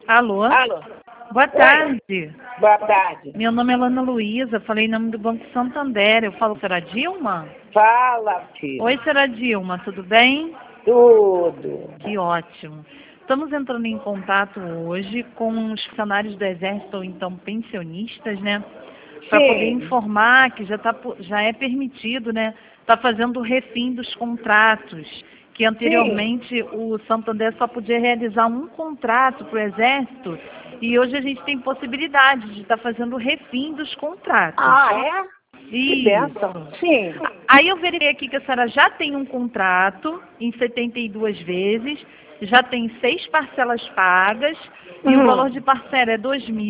Alô? Alô? Boa tarde. Boa tarde. Meu nome é Ana Luísa, falei em nome do Banco Santander. Eu falo, será Dilma? Fala, filho. Oi, será Dilma, tudo bem? Tudo. Que ótimo. Estamos entrando em contato hoje com os funcionários do Exército ou então pensionistas, né? Para poder Sim. informar que já é permitido, né? Tá fazendo o refim dos contratos, que anteriormente o Santander só podia realizar um contrato para o Exército e hoje a gente tem possibilidade de estar fazendo o refim dos contratos. Ah, é? Que bênção. Isso. Sim. Aí eu verifiquei aqui que a senhora já tem um contrato em 72 vezes, já tem 6 parcelas pagas e o valor de parcela é R$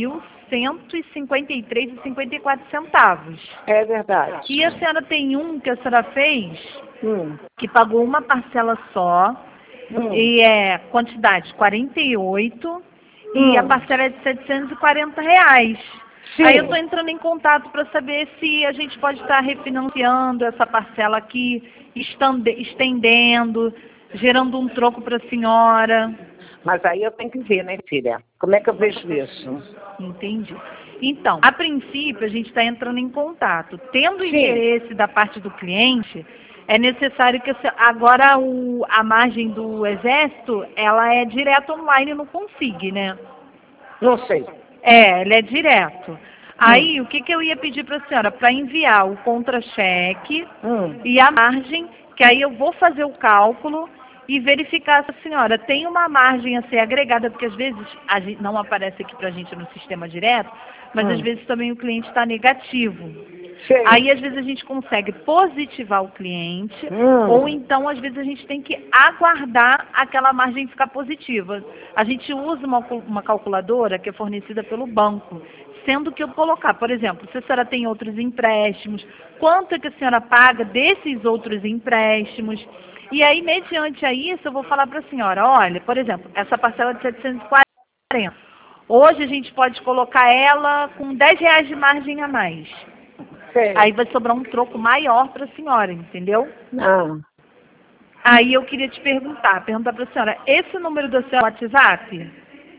2.153,54. É verdade. E a senhora tem um que a senhora fez, Hum. que pagou uma parcela só, e é quantidade 48, e a parcela é de R$ 740. Sim. Aí eu estou entrando em contato para saber se a gente pode estar refinanciando essa parcela aqui, estendendo, gerando um troco para a senhora. Mas aí eu tenho que ver, né, filha? Como é que eu vejo isso? Entendi. Então, a princípio, a gente está entrando em contato. Tendo Sim. interesse da parte do cliente, é necessário que agora a margem do Exército, ela é direto online no Consig, né? Não sei. É, ele é direto. Aí, o que eu ia pedir para a senhora? Para enviar o contra-cheque e a margem, que aí eu vou fazer o cálculo e verificar se a senhora tem uma margem a ser agregada, porque às vezes não aparece aqui para a gente no sistema direto, mas às vezes também o cliente está negativo. Sei. Aí, às vezes, a gente consegue positivar o cliente, ou então, às vezes, a gente tem que aguardar aquela margem ficar positiva. A gente usa uma calculadora que é fornecida pelo banco, sendo que eu colocar, por exemplo, se a senhora tem outros empréstimos, quanto é que a senhora paga desses outros empréstimos, e aí, mediante a isso, eu vou falar para a senhora, olha, por exemplo, essa parcela de 740, hoje a gente pode colocar ela com R$ 10 de margem a mais. Sei. Aí vai sobrar um troco maior para a senhora, entendeu? Ah. Aí eu queria te perguntar para a senhora, esse número do seu WhatsApp?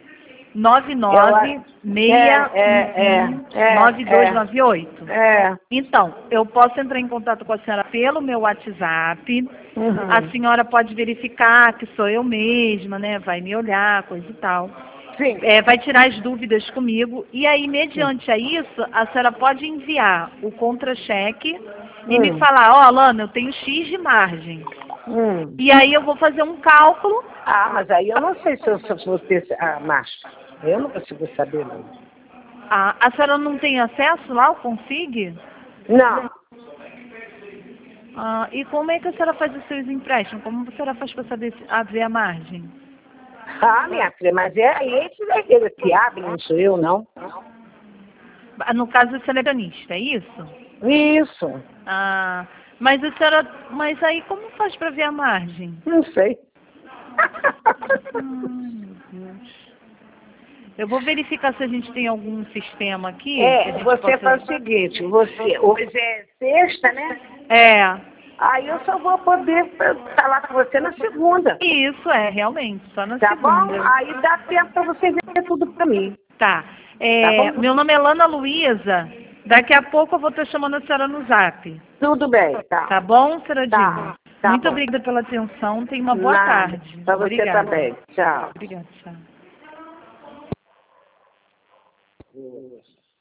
996119298. Então, eu posso entrar em contato com a senhora pelo meu WhatsApp. A senhora pode verificar que sou eu mesma, né? Vai me olhar, coisa e tal. Sim. Vai tirar as dúvidas comigo. E aí, mediante a isso, a senhora pode enviar o contra-cheque e me falar, ó, Alana, eu tenho X de margem. E aí eu vou fazer um cálculo. Ah, mas aí eu não sei se eu vou ter a marcha. Eu não consigo saber, não. A senhora não tem acesso lá ao Consig? Não. E como é que a senhora faz os seus empréstimos? Como a senhora faz para saber ver a margem? Ah, minha filha, mas é esses daqueles que abrem, não sou eu, não. No caso do selecionista, é isso? Isso. Mas mas aí como faz para ver a margem? Não sei. Meu Deus. Eu vou verificar se a gente tem algum sistema aqui. Você faz o seguinte, hoje é sexta, né? Aí eu só vou poder falar com você na segunda. Isso, realmente, só na Tá segunda. bom? Aí dá tempo para você ver tudo para mim. Tá. Tá bom? Meu nome é Ana Luísa. Daqui a pouco eu vou estar chamando a senhora no Zap. Tudo bem, tá. Tá bom, senhora Dilma? Tá Muito bom. obrigada pela atenção. Tenha uma boa tarde. Para você Obrigada. também. Tchau. Obrigada, tchau.